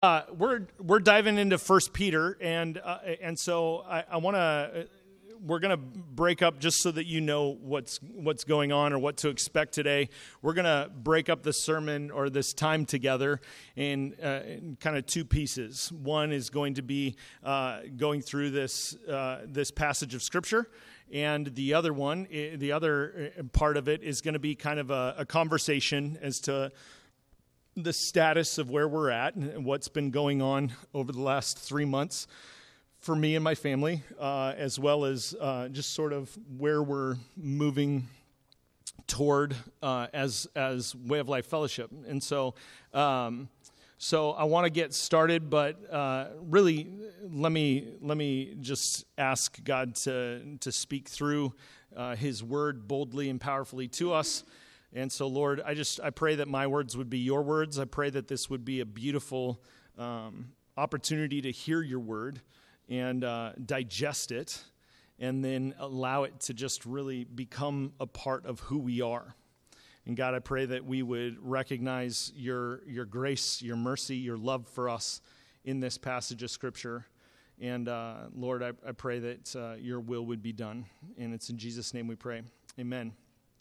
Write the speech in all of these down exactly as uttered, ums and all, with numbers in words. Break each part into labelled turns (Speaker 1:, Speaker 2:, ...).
Speaker 1: Uh, we're we're diving into First Peter, and uh, and so I, I want to. We're going to break up just so that you know what's what's going on or what to expect today. We're going to break up the sermon or this time together in, uh, in kind of two pieces. One is going to be uh, going through this uh, this passage of Scripture, and the other one, the other part of it, is going to be kind of a, a conversation as to the status of where we're at and what's been going on over the last three months for me and my family, uh, as well as uh, just sort of where we're moving toward uh, as as Way of Life Fellowship. And so, um, so I want to get started, but uh, really, let me let me just ask God to to speak through uh, His Word boldly and powerfully to us. And so, Lord, I just I pray that my words would be your words. I pray that this would be a beautiful um, opportunity to hear your word and uh, digest it, and then allow it to just really become a part of who we are. And God, I pray that we would recognize your your grace, your mercy, your love for us in this passage of Scripture. And uh, Lord, I, I pray that uh, your will would be done. And it's in Jesus' name we pray. Amen.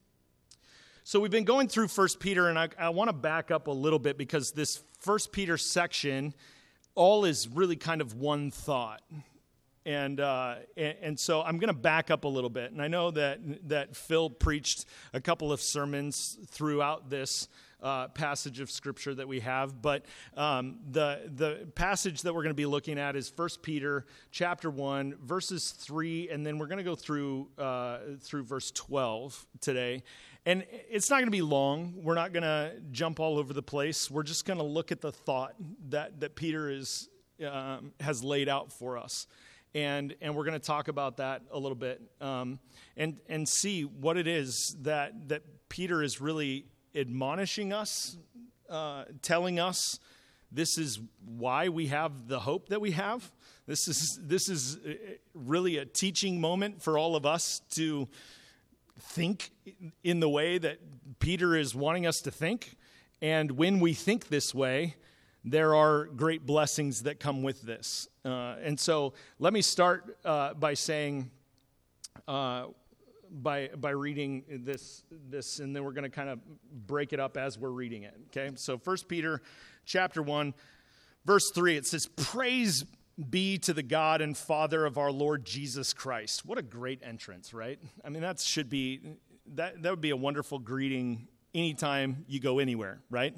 Speaker 1: So we've been going through First Peter, and I, I want to back up a little bit because this First Peter section, all is really kind of one thought. And, uh, and and so I'm going to back up a little bit. And I know that that Phil preached a couple of sermons throughout this uh, passage of Scripture that we have. But um, the the passage that we're going to be looking at is First Peter chapter one, verses three, and then we're going to go through uh, through verse twelve today. And it's not going to be long. We're not going to jump all over the place. We're just going to look at the thought that that Peter is um, has laid out for us. And and we're going to talk about that a little bit, um, and and see what it is that that Peter is really admonishing us, uh, telling us this is why we have the hope that we have. This is this is really a teaching moment for all of us to think in the way that Peter is wanting us to think. And when we think this way, there are great blessings that come with this. Uh, and so let me start uh, by saying, uh, by by reading this, this, and then we're going to kind of break it up as we're reading it. Okay, so First Peter chapter one, verse three, it says, "Praise be to the God and Father of our Lord Jesus Christ." What a great entrance, right? I mean, that should be, that, that would be a wonderful greeting anytime you go anywhere, right?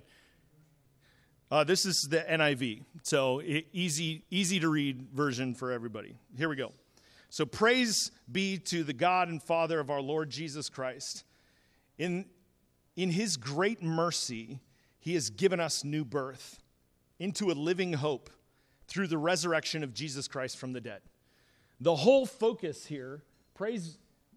Speaker 1: Uh, this is the N I V, so easy, easy to read version for everybody. Here we go. So praise be to the God and Father of our Lord Jesus Christ. In, in his great mercy, he has given us new birth into a living hope through the resurrection of Jesus Christ from the dead. The whole focus here, praise,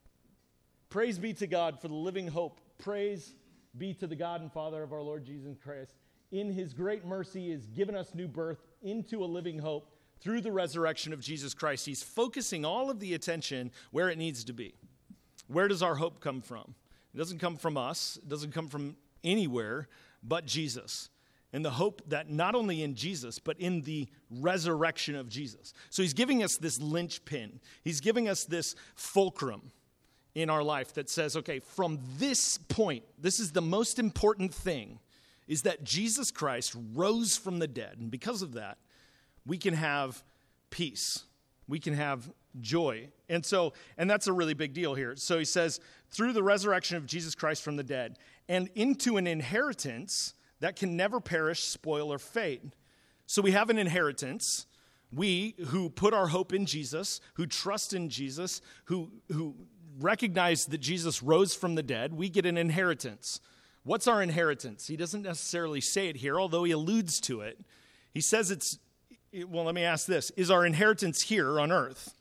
Speaker 1: praise be to God for the living hope. Praise be to the God and Father of our Lord Jesus Christ. In his great mercy, he has given us new birth into a living hope through the resurrection of Jesus Christ. He's focusing all of the attention where it needs to be. Where does our hope come from? It doesn't come from us. It doesn't come from anywhere but Jesus. And the hope that not only in Jesus, but in the resurrection of Jesus. So he's giving us this linchpin. He's giving us this fulcrum in our life that says, okay, from this point, this is the most important thing, is that Jesus Christ rose from the dead. And because of that, we can have peace. We can have joy. And so, and that's a really big deal here. So he says, through the resurrection of Jesus Christ from the dead, and into an inheritance that can never perish, spoil, or fade. So we have an inheritance. We who put our hope in Jesus, who trust in Jesus, who, who recognize that Jesus rose from the dead, we get an inheritance. What's our inheritance? He doesn't necessarily say it here, although he alludes to it. He says it's, well, let me ask this. Is our inheritance here on earth?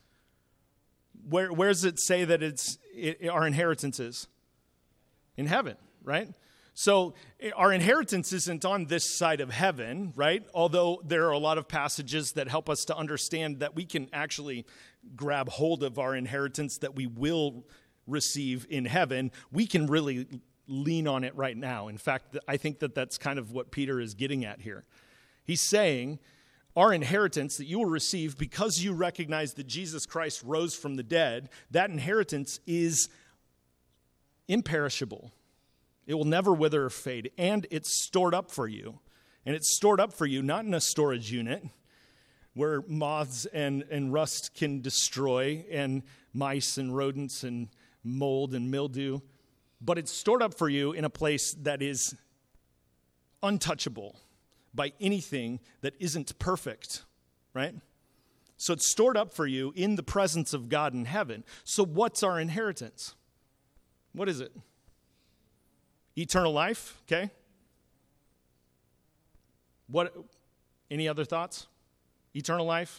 Speaker 1: Where, where does it say that it's it, our inheritance is? In heaven, right? So our inheritance isn't on this side of heaven, right? Although there are a lot of passages that help us to understand that we can actually grab hold of our inheritance that we will receive in heaven. We can really lean on it right now. In fact, I think that that's kind of what Peter is getting at here. He's saying our inheritance that you will receive because you recognize that Jesus Christ rose from the dead, that inheritance is imperishable. It will never wither or fade, and it's stored up for you. And it's stored up for you not in a storage unit where moths and, and rust can destroy, and mice and rodents and mold and mildew, but it's stored up for you in a place that is untouchable by anything that isn't perfect, right? So it's stored up for you in the presence of God in heaven. So what's our inheritance? What is it? Eternal life, okay? What? Any other thoughts? Eternal life?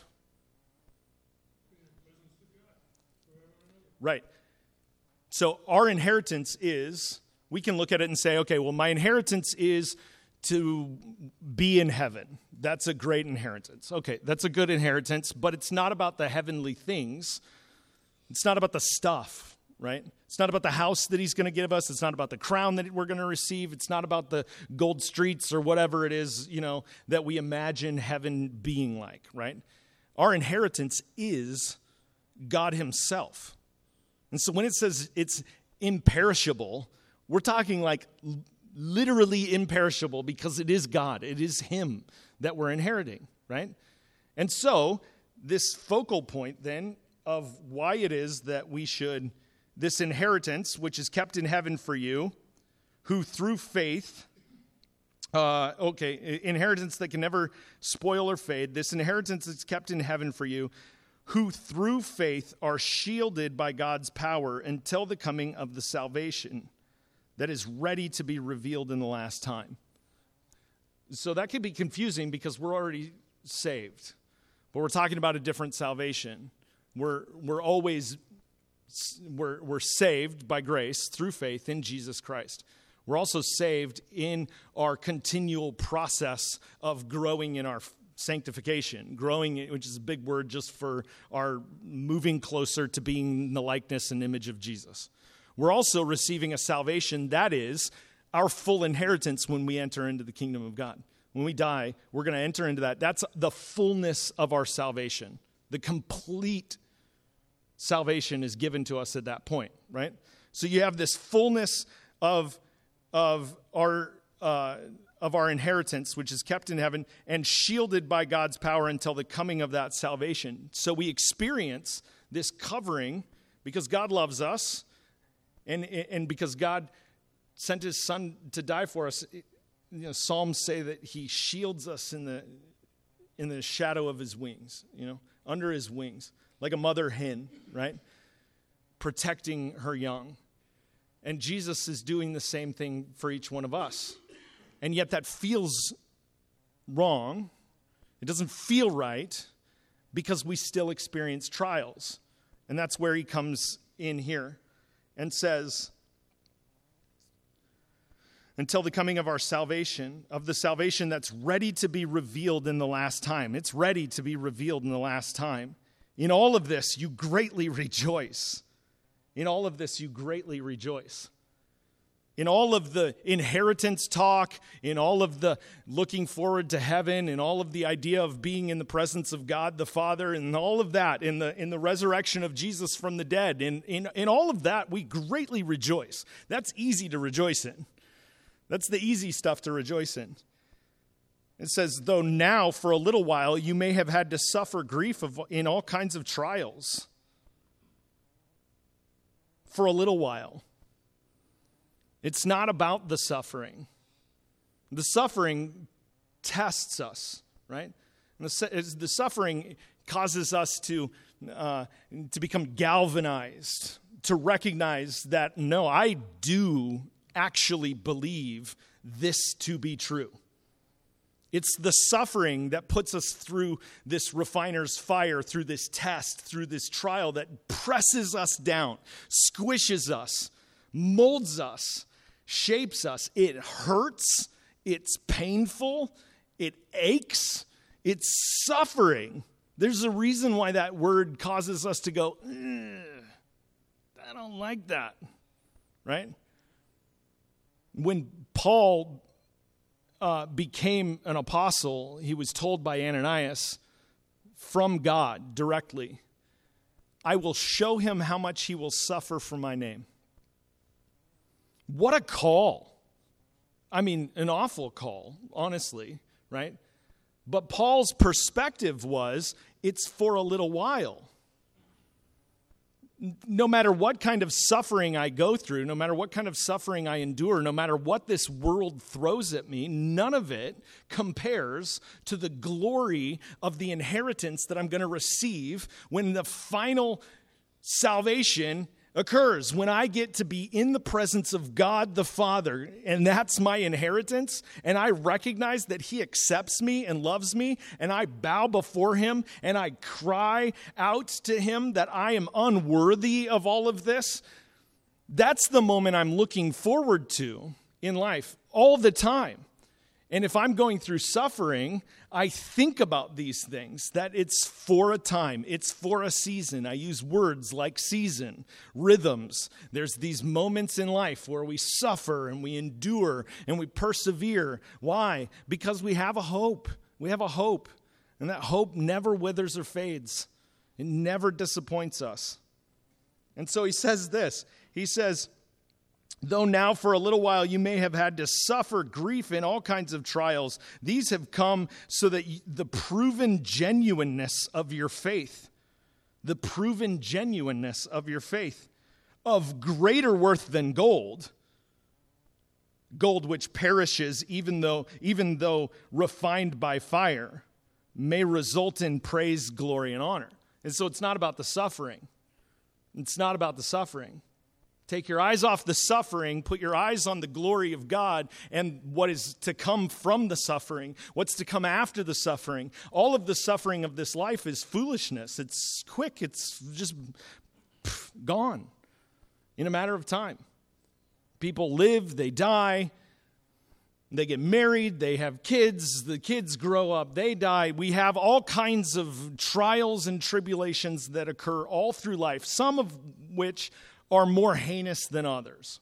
Speaker 1: Right. So our inheritance is, we can look at it and say, okay, well, my inheritance is to be in heaven. That's a great inheritance. Okay, that's a good inheritance, but it's not about the heavenly things. It's not about the stuff, right? It's not about the house that he's going to give us. It's not about the crown that we're going to receive. It's not about the gold streets or whatever it is, you know, that we imagine heaven being like, right? Our inheritance is God himself. And so when it says it's imperishable, we're talking like literally imperishable because it is God. It is him that we're inheriting, right? And so this focal point then of why it is that we should, this inheritance, which is kept in heaven for you, who through faith, uh, okay, inheritance that can never spoil or fade, this inheritance that's kept in heaven for you, who through faith are shielded by God's power until the coming of the salvation that is ready to be revealed in the last time. So that can be confusing because we're already saved, but we're talking about a different salvation. We're we're always we're we're saved by grace through faith in Jesus Christ. We're also saved in our continual process of growing in our sanctification, growing, which is a big word just for our moving closer to being the likeness and image of Jesus. We're also receiving a salvation that is our full inheritance when we enter into the kingdom of God. When we die, we're going to enter into that. That's the fullness of our salvation. The complete salvation is given to us at that point, right? So you have this fullness of, of our uh, of our inheritance, which is kept in heaven and shielded by God's power until the coming of that salvation. So we experience this covering because God loves us, and and because God sent his son to die for us. You know, Psalms say that he shields us in the in the shadow of his wings, you know, under his wings, like a mother hen, right? Protecting her young. And Jesus is doing the same thing for each one of us. And yet that feels wrong. It doesn't feel right because we still experience trials. And that's where he comes in here and says, until the coming of our salvation, of the salvation that's ready to be revealed in the last time. It's ready to be revealed in the last time. In all of this, you greatly rejoice. In all of this, you greatly rejoice. In all of the inheritance talk, in all of the looking forward to heaven, in all of the idea of being in the presence of God the Father, and all of that, in the in the resurrection of Jesus from the dead, in, in, in all of that, we greatly rejoice. That's easy to rejoice in. That's the easy stuff to rejoice in. It says, though now for a little while you may have had to suffer grief of, in all kinds of trials. For a little while. It's not about the suffering. The suffering tests us, right? And the, the suffering causes us to, uh, to become galvanized, to recognize that, no, I do actually believe this to be true. It's the suffering that puts us through this refiner's fire, through this test, through this trial that presses us down, squishes us, molds us, shapes us. It hurts. It's painful. It aches. It's suffering. There's a reason why that word causes us to go, I don't like that, right? When Paul uh, became an apostle, he was told by Ananias from God directly, I will show him how much he will suffer for my name. What a call. I mean, an awful call, honestly, right? But Paul's perspective was, it's for a little while. No matter what kind of suffering I go through, no matter what kind of suffering I endure, no matter what this world throws at me, none of it compares to the glory of the inheritance that I'm going to receive when the final salvation occurs, when I get to be in the presence of God the Father, and that's my inheritance, and I recognize that he accepts me and loves me, and I bow before him, and I cry out to him that I am unworthy of all of this. That's the moment I'm looking forward to in life all the time. And if I'm going through suffering, I think about these things, that it's for a time, it's for a season. I use words like season, rhythms. There's these moments in life where we suffer and we endure and we persevere. Why? Because we have a hope. We have a hope. And that hope never withers or fades. It never disappoints us. And so he says this. He says, though now for a little while you may have had to suffer grief in all kinds of trials, these have come so that the proven genuineness of your faith, the proven genuineness of your faith, of greater worth than gold, gold which perishes even though, even though refined by fire, may result in praise, glory, and honor. And so it's not about the suffering. It's not about the suffering. Take your eyes off the suffering, put your eyes on the glory of God and what is to come from the suffering, what's to come after the suffering. All of the suffering of this life is foolishness. It's quick. It's just pff, gone in a matter of time. People live, they die, they get married, they have kids, the kids grow up, they die. We have all kinds of trials and tribulations that occur all through life, some of which are more heinous than others.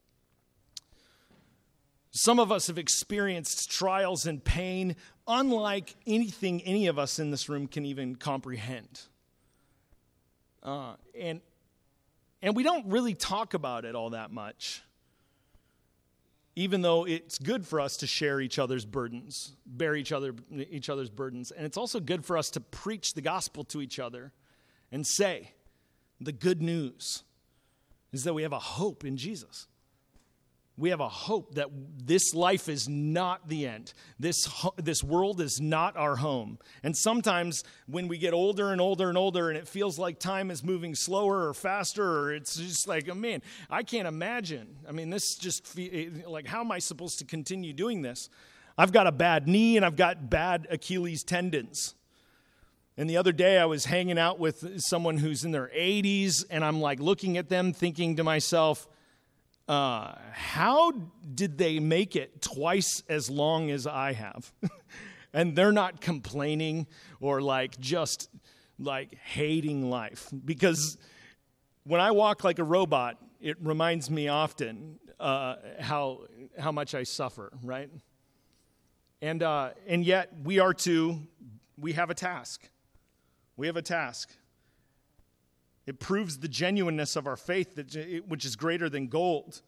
Speaker 1: Some of us have experienced trials and pain unlike anything any of us in this room can even comprehend. Uh, and, and we don't really talk about it all that much, even though it's good for us to share each other's burdens, bear each other each other's burdens. And it's also good for us to preach the gospel to each other and say the good news is that we have a hope in Jesus. We have a hope that this life is not the end. This, ho- this world is not our home. And sometimes when we get older and older and older and it feels like time is moving slower or faster, or it's just like, oh man, I can't imagine. I mean, this just, fe- like, how am I supposed to continue doing this? I've got a bad knee and I've got bad Achilles tendons. And the other day I was hanging out with someone who's in their eighties, and I'm like looking at them thinking to myself, uh, how did they make it twice as long as I have? And they're not complaining or like just like hating life. Because when I walk like a robot, it reminds me often uh, how how much I suffer, right? And uh, and yet we are to, we have a task. We have a task. It proves the genuineness of our faith, that which is greater than gold.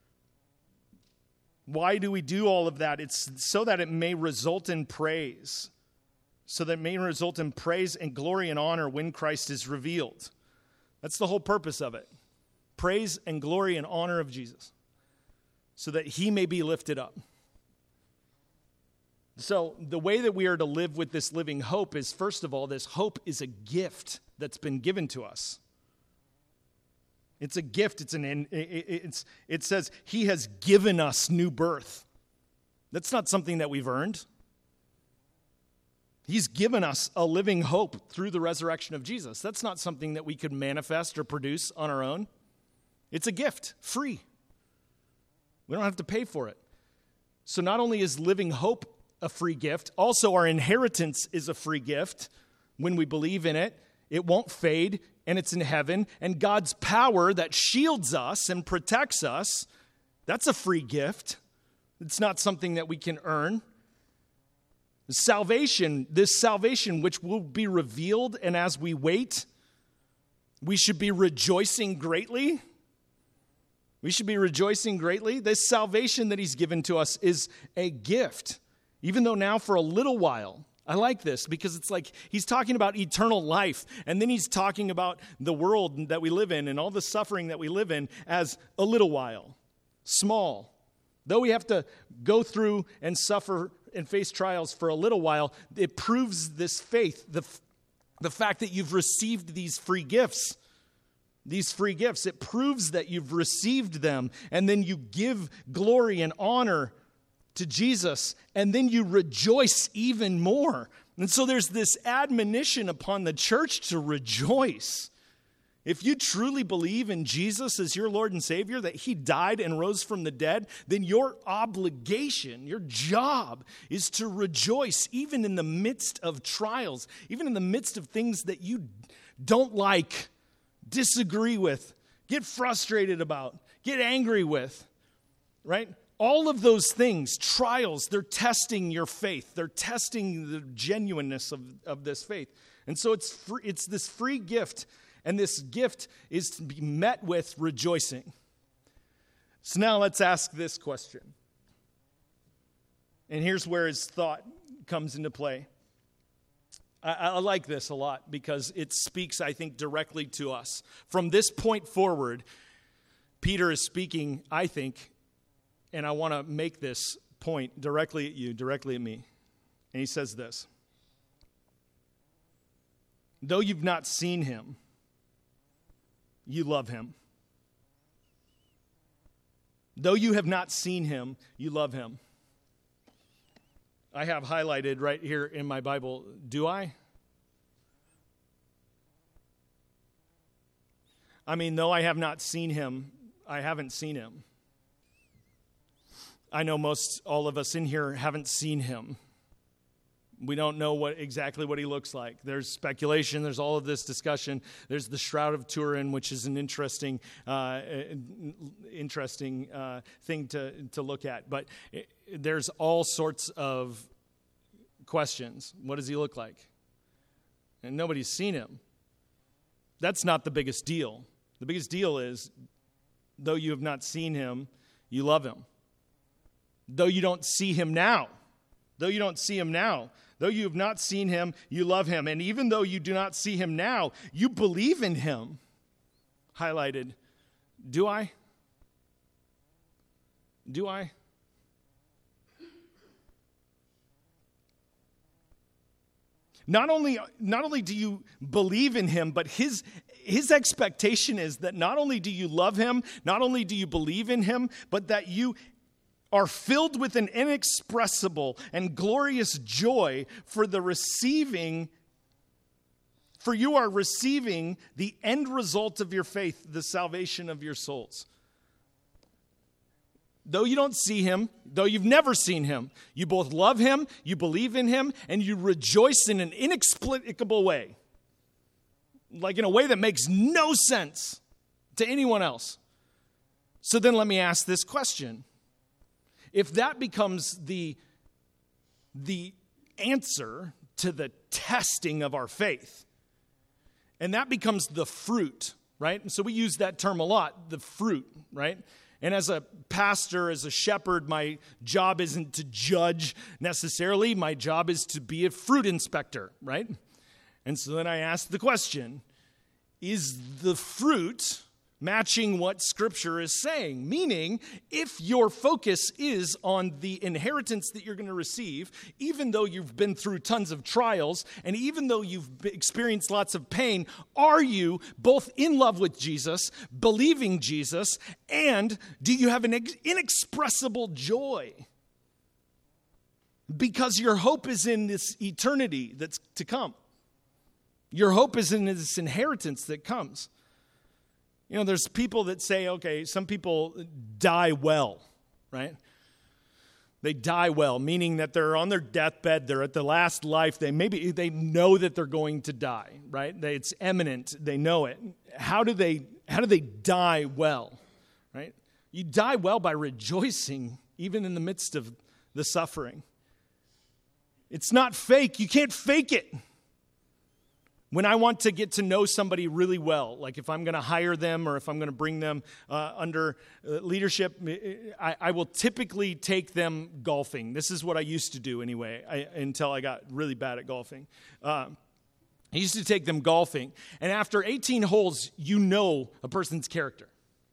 Speaker 1: Why do we do all of that? It's so that it may result in praise. So that it may result in praise and glory and honor when Christ is revealed. That's the whole purpose of it. Praise and glory and honor of Jesus. So that he may be lifted up. So the way that we are to live with this living hope is, first of all, this hope is a gift that's been given to us. It's a gift. It's an. It's. It says he has given us new birth. That's not something that we've earned. He's given us a living hope through the resurrection of Jesus. That's not something that we could manifest or produce on our own. It's a gift, free. We don't have to pay for it. So not only is living hope a free gift, also our inheritance is a free gift when we believe in it. It won't fade, and it's in heaven. And God's power that shields us and protects us, that's a free gift. It's not something that we can earn. Salvation, this salvation which will be revealed, and as we wait, we should be rejoicing greatly. We should be rejoicing greatly. This salvation that he's given to us is a gift, even though now for a little while. I like this because it's like he's talking about eternal life, and then he's talking about the world that we live in and all the suffering that we live in as a little while, small. Though we have to go through and suffer and face trials for a little while, it proves this faith, the, the fact that you've received these free gifts. These free gifts, it proves that you've received them, and then you give glory and honor to Jesus, and then you rejoice even more. And so there's this admonition upon the church to rejoice. If you truly believe in Jesus as your Lord and Savior, that he died and rose from the dead, then your obligation, your job is to rejoice even in the midst of trials, even in the midst of things that you don't like, disagree with, get frustrated about, get angry with, right? All of those things, trials, they're testing your faith. They're testing the genuineness of, of this faith. And so it's free, it's this free gift. And this gift is to be met with rejoicing. So now let's ask this question. And here's where his thought comes into play. I, I like this a lot because it speaks, I think, directly to us. From this point forward, Peter is speaking, I think, and I want to make this point directly at you, directly at me. And he says this. Though you've not seen him, you love him. Though you have not seen him, you love him. I have highlighted right here in my Bible, do I? I mean, though I have not seen him, I haven't seen him. I know most all of us in here haven't seen him. We don't know what exactly what he looks like. There's speculation. There's all of this discussion. There's the Shroud of Turin, which is an interesting, uh, interesting uh, thing to to look at. But it, there's all sorts of questions. What does he look like? And nobody's seen him. That's not the biggest deal. The biggest deal is, though you have not seen him, you love him. Though you don't see him now, though you don't see him now. Though you have not seen him, you love him. And even though you do not see him now, you believe in him. Highlighted. Do I? Do I? Not only, not only do you believe in him, but his, his expectation is that not only do you love him, not only do you believe in him, but that you are filled with an inexpressible and glorious joy for the receiving, for you are receiving the end result of your faith, the salvation of your souls. Though you don't see him, though you've never seen him, you both love him, you believe in him, and you rejoice in an inexplicable way. Like in a way that makes no sense to anyone else. So then let me ask this question. If that becomes the, the answer to the testing of our faith, and that becomes the fruit, right? And so we use that term a lot, the fruit, right? And as a pastor, as a shepherd, my job isn't to judge necessarily. My job is to be a fruit inspector, right? And so then I ask the question, is the fruit matching what Scripture is saying? Meaning, if your focus is on the inheritance that you're going to receive, even though you've been through tons of trials, and even though you've experienced lots of pain, are you both in love with Jesus, believing Jesus, and do you have an inexpressible joy? Because your hope is in this eternity that's to come. Your hope is in this inheritance that comes. You know, there's people that say, okay, some people die well, right? They die well, meaning that they're on their deathbed, they're at the last life, they maybe they know that they're going to die, right? They, it's imminent, they know it. How do they how do they die well, right? You die well by rejoicing even in the midst of the suffering. It's not fake. You can't fake it. When I want to get to know somebody really well, like if I'm going to hire them or if I'm going to bring them uh, under uh, leadership, I, I will typically take them golfing. This is what I used to do anyway, I, until I got really bad at golfing. Uh, I used to take them golfing, and after eighteen holes, you know a person's character.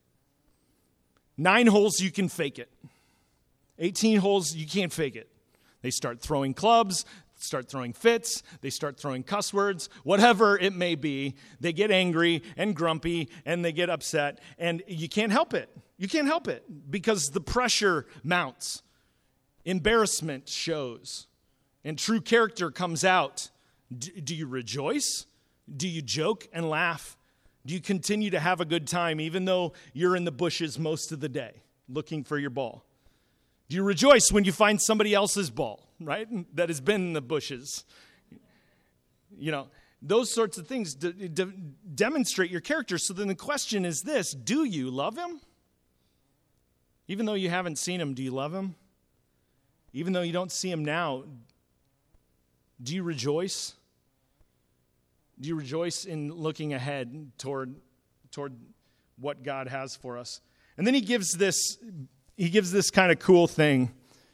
Speaker 1: Nine holes, you can fake it. eighteen holes, you can't fake it. They start throwing clubs, start throwing fits, they start throwing cuss words, whatever it may be. They get angry and grumpy and they get upset, and you can't help it. You can't help it because the pressure mounts. Embarrassment shows, and true character comes out. D- do you rejoice? Do you joke and laugh? Do you continue to have a good time even though you're in the bushes most of the day looking for your ball? Do you rejoice when you find somebody else's ball, right, that has been in the bushes? You know, those sorts of things de- de- demonstrate your character. So then the question is this: do you love him? Even though you haven't seen him, do you love him? Even though you don't see him now, do you rejoice? Do you rejoice in looking ahead toward, toward what God has for us? And then he gives this... He gives this kind of cool thing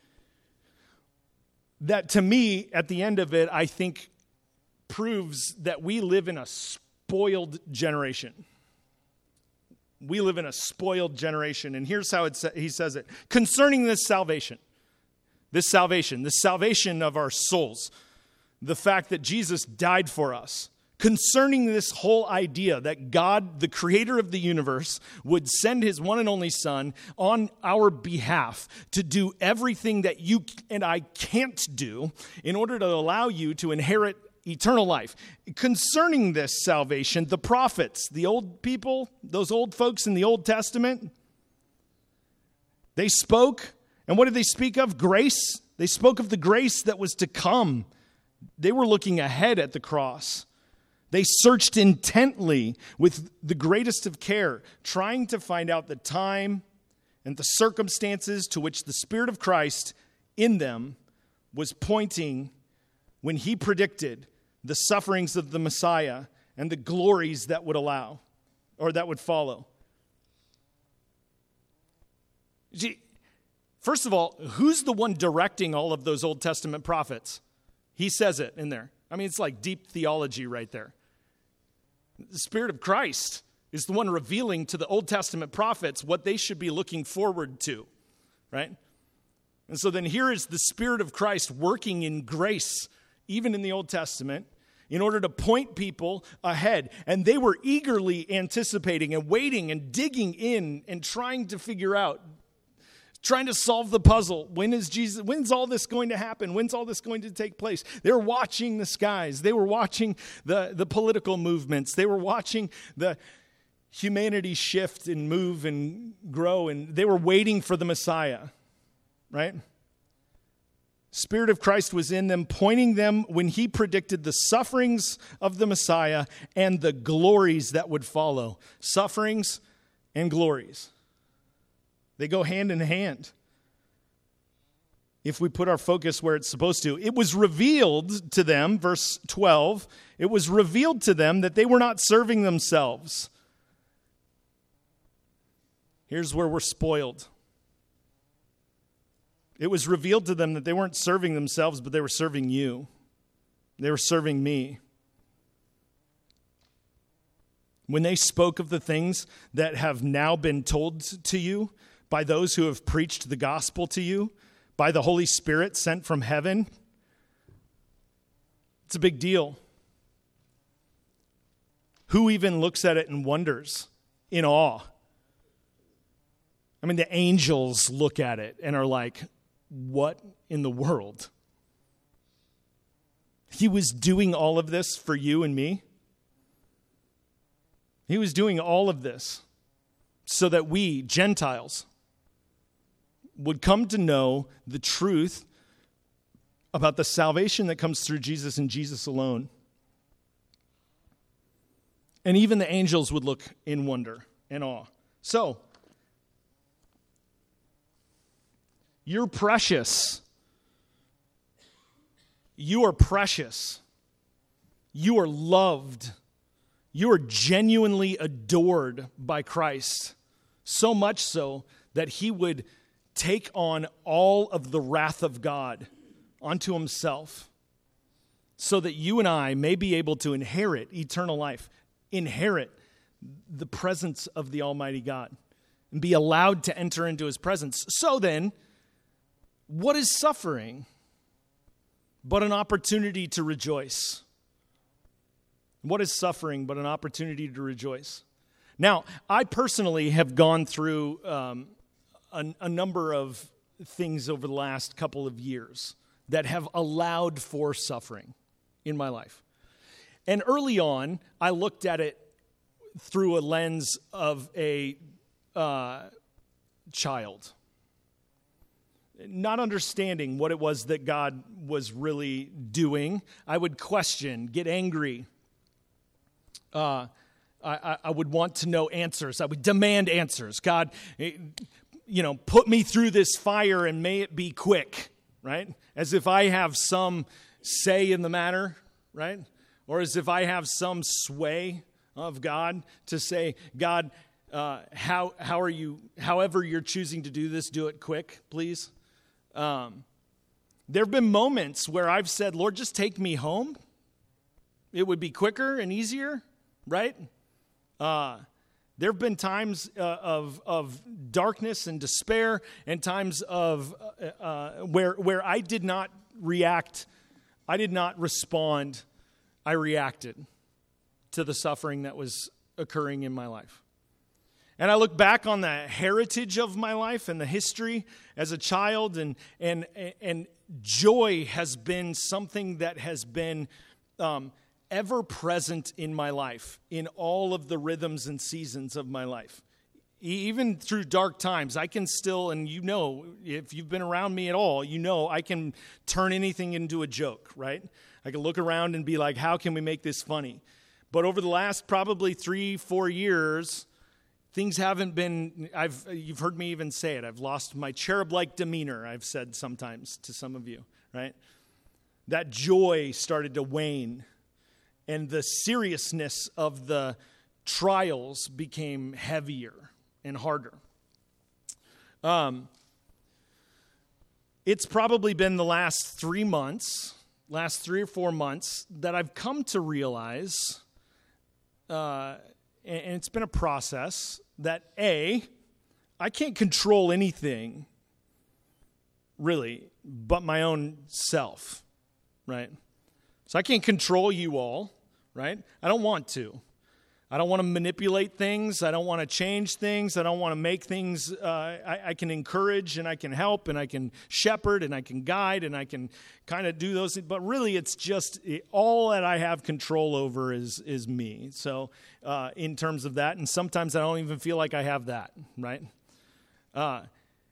Speaker 1: that to me, at the end of it, I think proves that we live in a spoiled generation. We live in a spoiled generation. And here's how it sa- he says it. Concerning this salvation, this salvation, this salvation of our souls, the fact that Jesus died for us, concerning this whole idea that God, the creator of the universe, would send his one and only son on our behalf to do everything that you and I can't do in order to allow you to inherit eternal life. Concerning this salvation, the prophets, the old people, those old folks in the Old Testament, they spoke, and what did they speak of? Grace. They spoke of the grace that was to come. They were looking ahead at the cross. They searched intently with the greatest of care, trying to find out the time and the circumstances to which the Spirit of Christ in them was pointing when he predicted the sufferings of the Messiah and the glories that would allow or that would follow. Gee, first of all, who's the one directing all of those Old Testament prophets? He says it in there. I mean, it's like deep theology right there. The Spirit of Christ is the one revealing to the Old Testament prophets what they should be looking forward to, right? And so then here is the Spirit of Christ working in grace, even in the Old Testament, in order to point people ahead. And they were eagerly anticipating and waiting and digging in and trying to figure out, trying to solve the puzzle. When is Jesus, when's all this going to happen? When's all this going to take place? They were watching the skies. They were watching the, the political movements. They were watching the humanity shift and move and grow. And they were waiting for the Messiah, right? Spirit of Christ was in them, pointing them when he predicted the sufferings of the Messiah and the glories that would follow. Sufferings and glories. They go hand in hand. If we put our focus where it's supposed to. It was revealed to them, verse twelve, it was revealed to them that they were not serving themselves. Here's where we're spoiled. It was revealed to them that they weren't serving themselves, but they were serving you. They were serving me. When they spoke of the things that have now been told to you, by those who have preached the gospel to you, by the Holy Spirit sent from heaven. It's a big deal. Who even looks at it and wonders in awe? I mean, the angels look at it and are like, what in the world? He was doing all of this for you and me. He was doing all of this so that we, Gentiles, would come to know the truth about the salvation that comes through Jesus and Jesus alone. And even the angels would look in wonder and awe. So, You're precious. You are precious. You are loved. You are genuinely adored by Christ. So much so that he would take on all of the wrath of God onto himself so that you and I may be able to inherit eternal life, inherit the presence of the Almighty God, and be allowed to enter into his presence. So then, what is suffering but an opportunity to rejoice? What is suffering but an opportunity to rejoice? Now, I personally have gone through um, a, a number of things over the last couple of years that have allowed for suffering in my life. And early on, I looked at it through a lens of a uh, child, not understanding what it was that God was really doing. I would question, get angry. Uh, I, I would want to know answers. I would demand answers. God, you know, put me through this fire and may it be quick, right? As if I have some say in the matter, right? Or as if I have some sway of God to say, God, uh, how how are you, however you're choosing to do this, do it quick, please. Um, there have been moments where I've said, Lord, just take me home. It would be quicker and easier, right? Uh, there have been times uh, of of darkness and despair, and times of uh, uh, where where I did not react, I did not respond. I reacted to the suffering that was occurring in my life. And I look back on the heritage of my life and the history as a child, and and and joy has been something that has been um, ever present in my life, in all of the rhythms and seasons of my life. Even through dark times, I can still, and you know, if you've been around me at all, you know I can turn anything into a joke, right? I can look around and be like, how can we make this funny? But over the last probably three, four years, things haven't been, I've you've heard me even say it, I've lost my cherub-like demeanor, I've said sometimes to some of you, right? That joy started to wane, and the seriousness of the trials became heavier and harder. Um, it's probably been the last three months, last three or four months, that I've come to realize, uh, and it's been a process, that A, I can't control anything, really, but my own self, right? So I can't control you all, right? I don't want to. I don't want to manipulate things. I don't want to change things. I don't want to make things, uh, I, I can encourage and I can help and I can shepherd and I can guide and I can kind of do those things. But really it's just, it, all that I have control over is is me. So uh, in terms of that, and sometimes I don't even feel like I have that, right? Uh,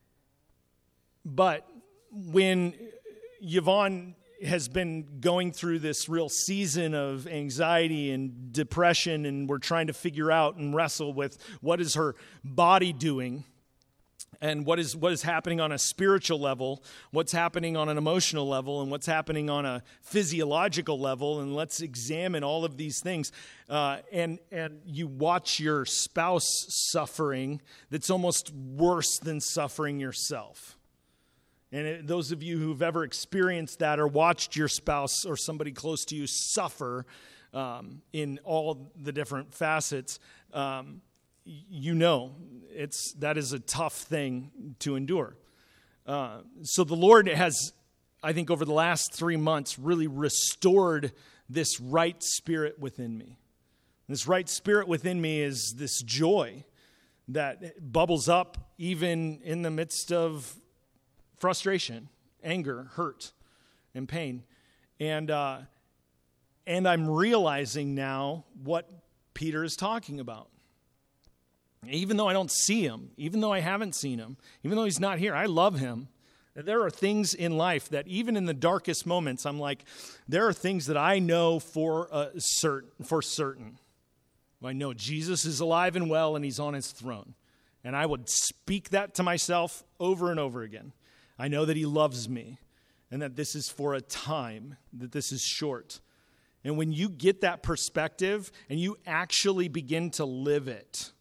Speaker 1: but when Yvonne has been going through this real season of anxiety and depression, and we're trying to figure out and wrestle with what is her body doing and what is what is happening on a spiritual level, what's happening on an emotional level, and what's happening on a physiological level, and let's examine all of these things. Uh, and and you watch your spouse suffering that's almost worse than suffering yourself. And it, those of you who've ever experienced that or watched your spouse or somebody close to you suffer um, in all the different facets, um, you know it's that is a tough thing to endure. Uh, so the Lord has, I think, over the last three months, really restored this right spirit within me. This right spirit within me is this joy that bubbles up even in the midst of frustration, anger, hurt, and pain. And uh, and I'm realizing now what Peter is talking about. Even though I don't see him, even though I haven't seen him, even though he's not here, I love him. There are things in life that even in the darkest moments, I'm like, there are things that I know for uh, certain. For certain. I know Jesus is alive and well and he's on his throne. And I would speak that to myself over and over again. I know that he loves me and that this is for a time, that this is short. And when you get that perspective and you actually begin to live it,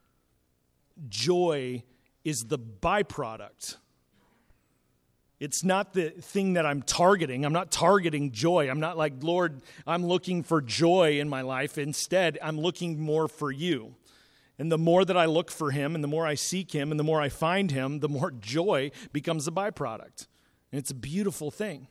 Speaker 1: joy is the byproduct. It's not the thing that I'm targeting. I'm not targeting joy. I'm not like, Lord, I'm looking for joy in my life. Instead, I'm looking more for you. And the more that I look for him and the more I seek him and the more I find him, the more joy becomes a byproduct. And it's a beautiful thing.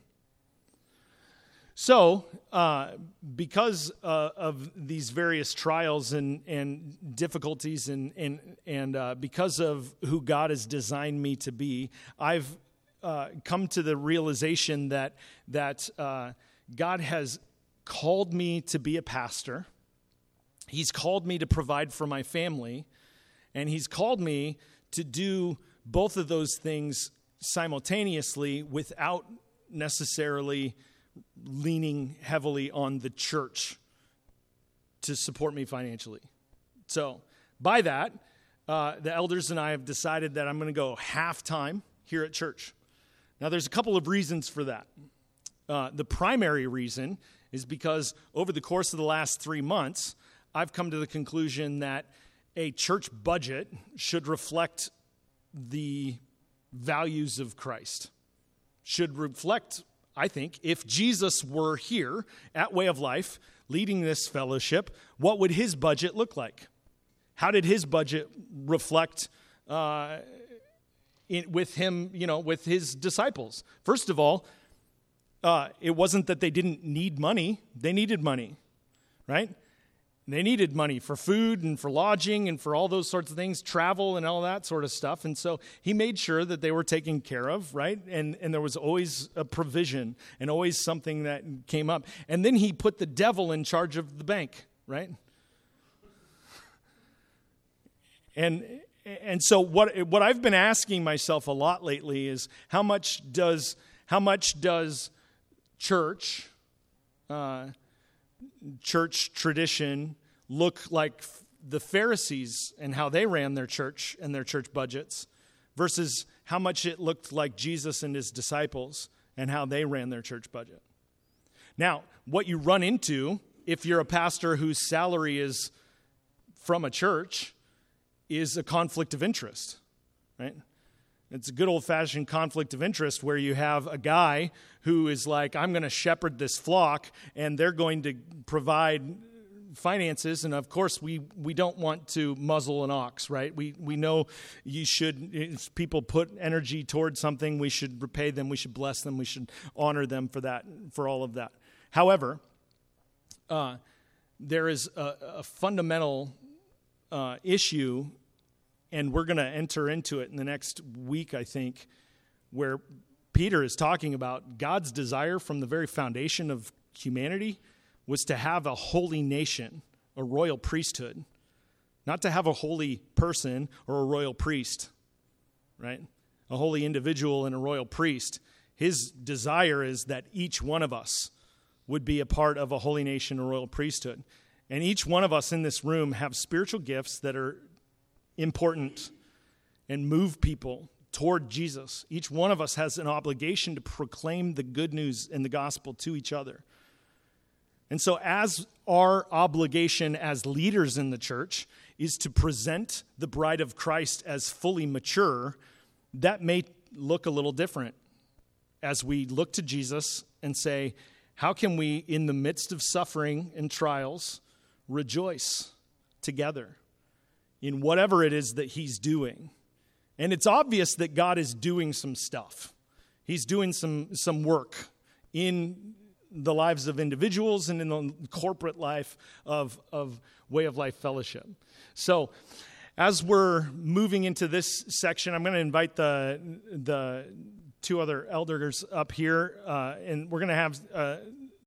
Speaker 1: So, uh, because uh, of these various trials and, and difficulties and, and, and uh, because of who God has designed me to be, I've Uh, come to the realization that that uh, God has called me to be a pastor. He's called me to provide for my family, and he's called me to do both of those things simultaneously without necessarily leaning heavily on the church to support me financially. So by that, uh, the elders and I have decided that I'm going to go half-time here at church. Now, there's a couple of reasons for that. Uh, the primary reason is because over the course of the last three months, I've come to the conclusion that a church budget should reflect the values of Christ. Should reflect, I think, if Jesus were here at Way of Life, leading this fellowship, what would his budget look like? How did his budget reflect uh In, with him, you know, with his disciples? First of all, uh, it wasn't that they didn't need money. They needed money, right? They needed money for food and for lodging and for all those sorts of things, travel and all that sort of stuff. And so he made sure that they were taken care of, right? And, and there was always a provision and always something that came up. And then he put the devil in charge of the bank, right? And... And so what what I've been asking myself a lot lately is how much does how much does church uh, church tradition look like the Pharisees and how they ran their church and their church budgets versus how much it looked like Jesus and his disciples and how they ran their church budget. Now, what you run into if you're a pastor whose salary is from a church is a conflict of interest, right? It's a good old-fashioned conflict of interest where you have a guy who is like, I'm going to shepherd this flock, and they're going to provide finances, and of course we we don't want to muzzle an ox, right? We we know you should, if people put energy towards something, we should repay them, we should bless them, we should honor them for that, for all of that. However, uh, there is a, a fundamental uh, issue, and we're going to enter into it in the next week, I think, where Peter is talking about God's desire from the very foundation of humanity was to have a holy nation, a royal priesthood, not to have a holy person or a royal priest, right? A holy individual and a royal priest. His desire is that each one of us would be a part of a holy nation, a royal priesthood. And each one of us in this room have spiritual gifts that are important and move people toward Jesus. Each one of us has an obligation to proclaim the good news and the gospel to each other. And so as our obligation as leaders in the church is to present the bride of Christ as fully mature, that may look a little different as we look to Jesus and say, how can we, in the midst of suffering and trials, rejoice together in whatever it is that he's doing? And it's obvious that God is doing some stuff. He's doing some, some work in the lives of individuals and in the corporate life of, of Way of Life Fellowship. So as we're moving into this section, I'm going to invite the, the two other elders up here, uh, and we're going to have uh,